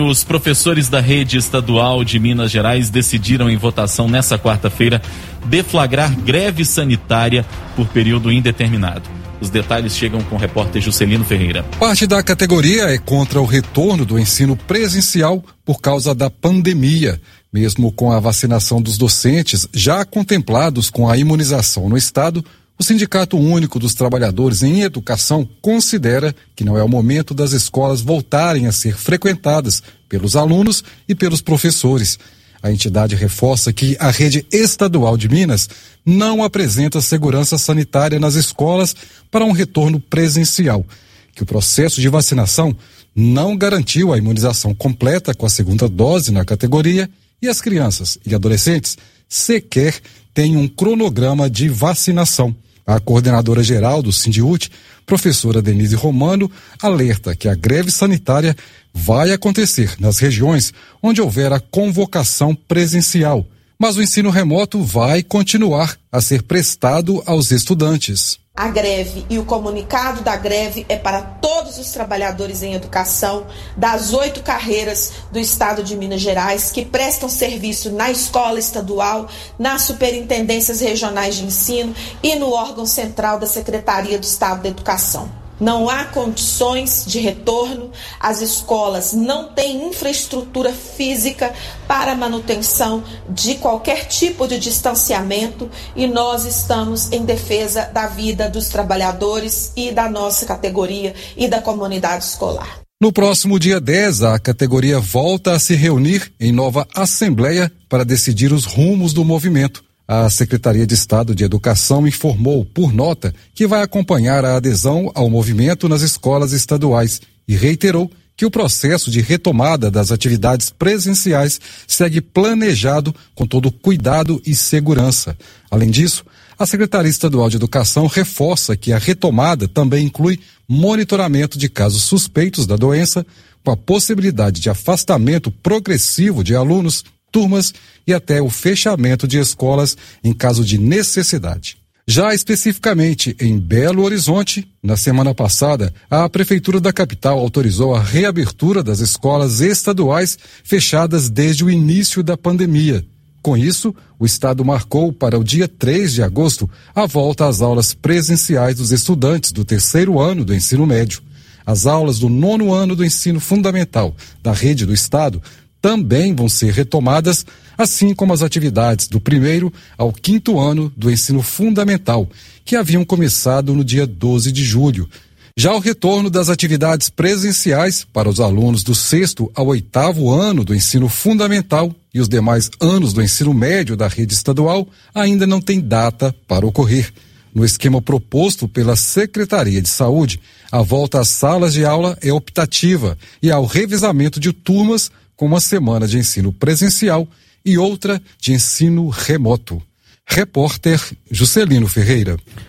Os professores da rede estadual de Minas Gerais decidiram em votação nesta quarta-feira deflagrar greve sanitária por período indeterminado. Os detalhes chegam com o repórter Juscelino Ferreira. Parte da categoria é contra o retorno do ensino presencial por causa da pandemia. Mesmo com a vacinação dos docentes já contemplados com a imunização no estado, o Sindicato Único dos Trabalhadores em Educação considera que não é o momento das escolas voltarem a ser frequentadas pelos alunos e pelos professores. A entidade reforça que a rede estadual de Minas não apresenta segurança sanitária nas escolas para um retorno presencial, que o processo de vacinação não garantiu a imunização completa com a segunda dose na categoria e as crianças e adolescentes sequer têm um cronograma de vacinação. A coordenadora geral do Sindiúte, professora Denise Romano, alerta que a greve sanitária vai acontecer nas regiões onde houver a convocação presencial, mas o ensino remoto vai continuar a ser prestado aos estudantes. A greve e o comunicado da greve é para todos os trabalhadores em educação das 8 carreiras do estado de Minas Gerais que prestam serviço na escola estadual, nas superintendências regionais de ensino e no órgão central da Secretaria do Estado da Educação. Não há condições de retorno, as escolas não têm infraestrutura física para manutenção de qualquer tipo de distanciamento e nós estamos em defesa da vida dos trabalhadores e da nossa categoria e da comunidade escolar. No próximo dia 10, a categoria volta a se reunir em nova assembleia para decidir os rumos do movimento. A Secretaria de Estado de Educação informou, por nota, que vai acompanhar a adesão ao movimento nas escolas estaduais e reiterou que o processo de retomada das atividades presenciais segue planejado com todo cuidado e segurança. Além disso, a Secretaria Estadual de Educação reforça que a retomada também inclui monitoramento de casos suspeitos da doença, com a possibilidade de afastamento progressivo de alunos, turmas e até o fechamento de escolas em caso de necessidade. Já especificamente em Belo Horizonte, na semana passada, a Prefeitura da capital autorizou a reabertura das escolas estaduais fechadas desde o início da pandemia. Com isso, o Estado marcou para o dia 3 de agosto a volta às aulas presenciais dos estudantes do 3º ano do ensino médio. As aulas do 9º ano do ensino fundamental da rede do Estado também vão ser retomadas, assim como as atividades do 1º ao 5º ano do ensino fundamental, que haviam começado no dia 12 de julho. Já o retorno das atividades presenciais para os alunos do 6º ao 8º ano do ensino fundamental e os demais anos do ensino médio da rede estadual ainda não tem data para ocorrer. No esquema proposto pela Secretaria de Saúde, a volta às salas de aula é optativa e ao revezamento de turmas com uma semana de ensino presencial e outra de ensino remoto. Repórter Juscelino Ferreira.